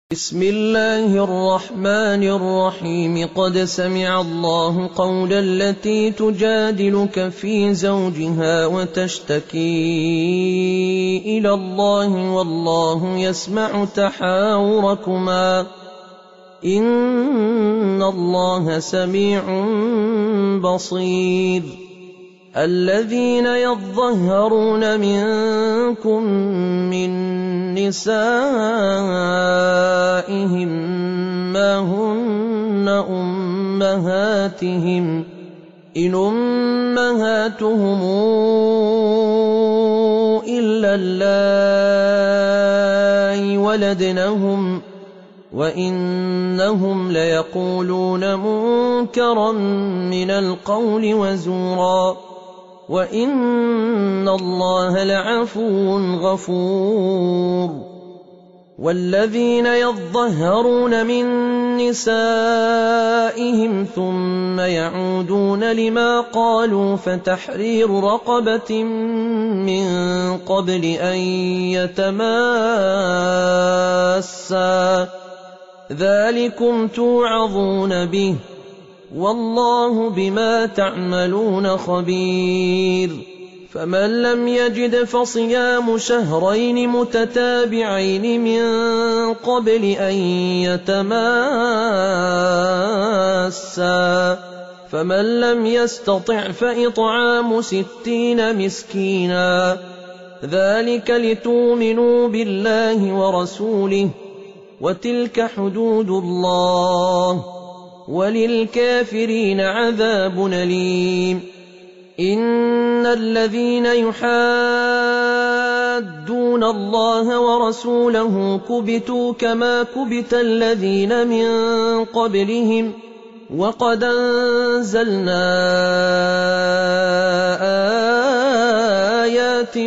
بسم الله الرحمن الرحيم. قد سمع الله قول التي تجادلك في زوجها وتشتكي إلى الله والله يسمع تحاوركما إن الله سميع بصير. الذين يظهرون منكم من نسائهم ما هن أمهاتهم إن أمهاتهم إلا اللائي ولدنهم وإنهم ليقولون منكرا من القول وزورا وإن الله لعفو غفور. والذين يظهرون من نسائهم ثم يعودون لما قالوا فتحرير رقبة من قبل أن يتماسا ذلكم توعظون به والله بما تعملون خبير. فمن لم يجد فصيام شهرين متتابعين من قبل أن يتماسا فمن لم يستطع فإطعام 60 مسكينا ذلك لتؤمنوا بالله ورسوله وتلك حدود الله وللكافرين عذاب أليم. إن الذين يحادون الله ورسوله كبتوا كما كبت الذين من قبلهم وقد أنزلنا آيات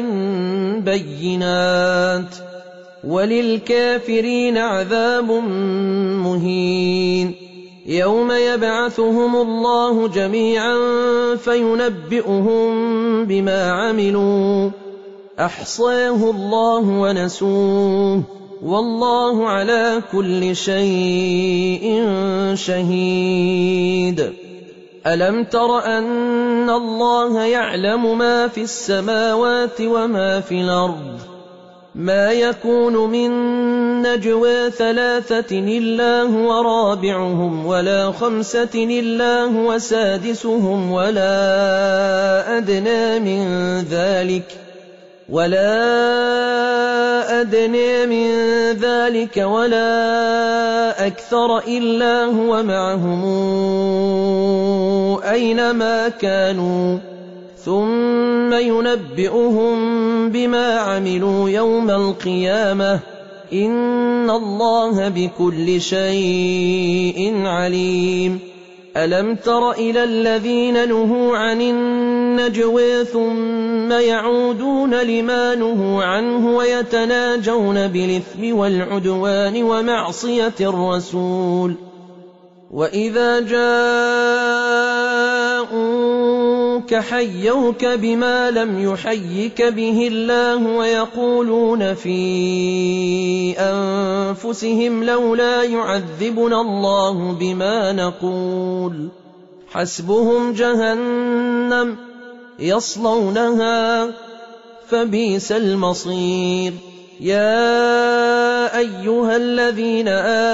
بينات وللكافرين عذاب مهين. يوم يبعثهم الله جميعا فينبئهم بما عملوا أحصاه الله ونسوه والله على كل شيء شهيد. ألم تر أن الله يعلم ما في السماوات وما في الأرض ما يكون من نجوى 3 إلا هو رابعهم ولا 5 إلا هو سادسهم ولا أدنى من ذلك ولا أكثر إلا هو معهم أينما كانوا ثم ينبئهم بما عملوا يوم القيامة إن الله بكل شيء عليم. ألم تر إلى الذين نهوا عن النجوى ثم يعودون لما نهوا عنه ويتناجون بالإثم والعدوان ومعصية الرسول وإذا جاءوك حيوك بما لم يحيك به الله ويقولون في أنفسهم لولا يعذبنا الله بما نقول حسبهم جهنم يصلونها فبئس المصير. يا أيها الذين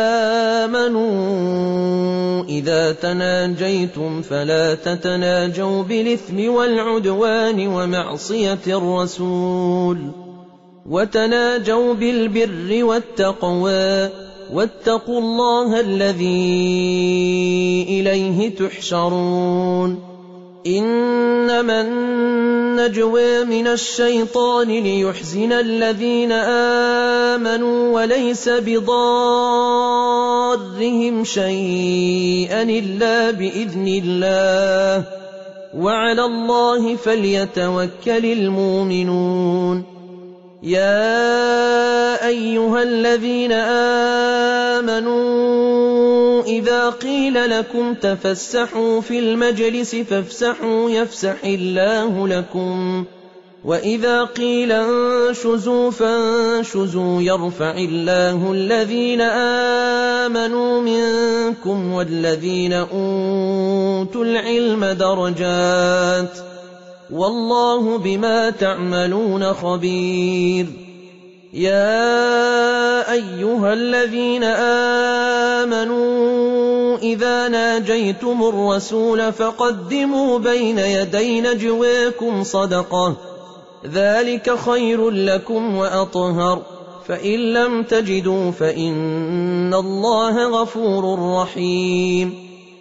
آمنوا إذا تناجيتم فلا تتناجوا بالإثم والعدوان ومعصية الرسول وتناجوا بالبر والتقوى واتقوا الله الذي إليه تحشرون. إنما النجوى من الشيطان ليحزن الذين آمنوا وليس بضارهم شيئا إلا بإذن الله وعلى الله فليتوكل المؤمنون. يا أيها الذين آمنوا إذا قيل لكم تفسحوا في المجلس فافسحوا يفسح الله لكم وإذا قيل انشزوا فانشزوا يرفع الله الذين آمنوا منكم والذين أوتوا العلم درجات والله بما تعملون خبير يا أيها الذين آمنوا إذا ناجيتم الرسول فقدموا بين يدي نجواكم صدقة ذلك خير لكم وأطهر فإن لم تجدوا فإن الله غفور رحيم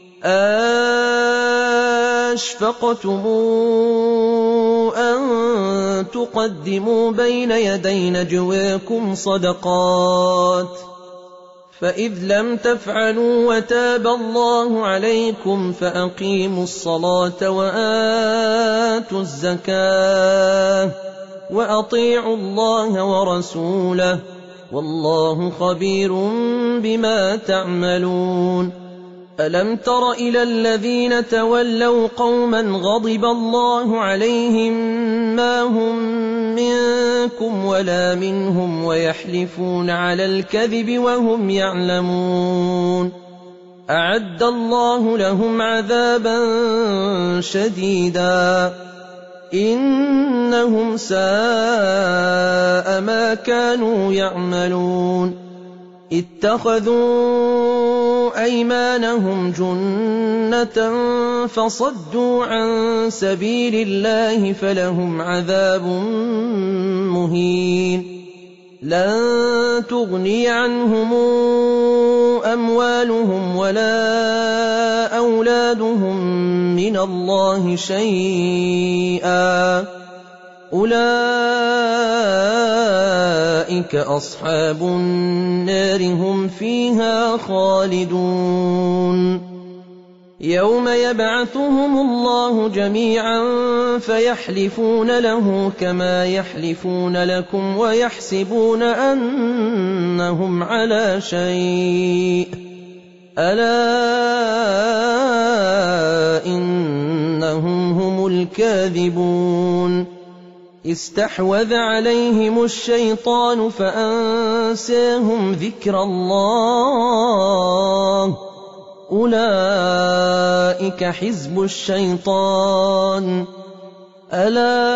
أشفقتم أن تقدموا بين يدي نجواكم صدقات فإذ لم تفعلوا وتاب الله عليكم فأقيموا الصلاة وآتوا الزكاة وأطيعوا الله ورسوله والله خبير بما تعملون ألم تر إلى الذين تولوا قوما غضب الله عليهم ما هم منكم ولا منهم ويحلفون على الكذب وهم يعلمون أعد الله لهم عذابا شديدا إنهم ساء ما كانوا يعملون اتخذوا أيمانهم جنة فصدوا عن سبيل الله فلهم عذاب مهين لن تغني عنهم أموالهم ولا أولادهم من الله شيئا أولئك أصحاب النار هم فيها خالدون يوم يبعثهم الله جميعا فيحلفون له كما يحلفون لكم ويحسبون أنهم على شيء ألا إنهم هم الكاذبون استحوذ عليهم الشيطان فأنساهم ذكر الله أولئك حزب الشيطان ألا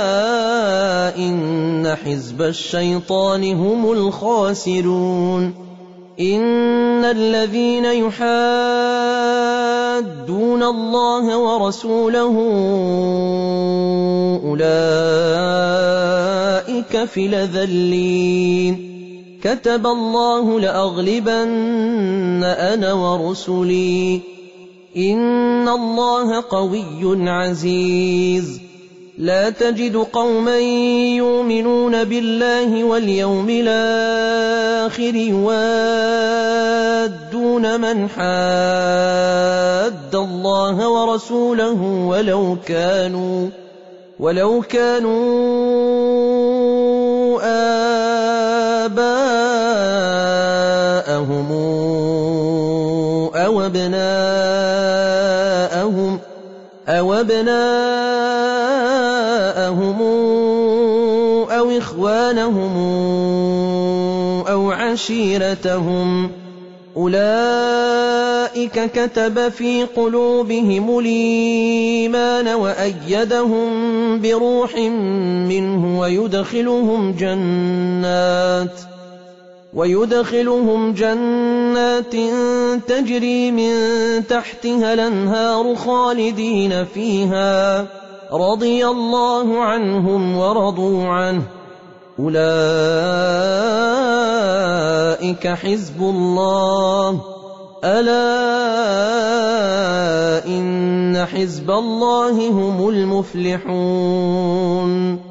إن حزب الشيطان هم الخاسرون إن الذين يحادون الله ورسوله أولئك في الأذلين كتب الله لأغلبن أنا ورسلي إن الله قوي عزيز لا تجد قوما يؤمنون بالله واليوم الآخر يوادون من حاد الله ورسوله ولو كانوا آباءهم أو أبناءهم أو إخوانهم أو عشيرتهم أولئك كتب في قلوبهم الإيمان وأيدهم بروح منه ويدخلهم جنات تجري من تحتها الأنهار خالدين فيها رضي الله عنهم ورضوا عنه أولئك حزب الله ألا إن حزب الله هم المفلحون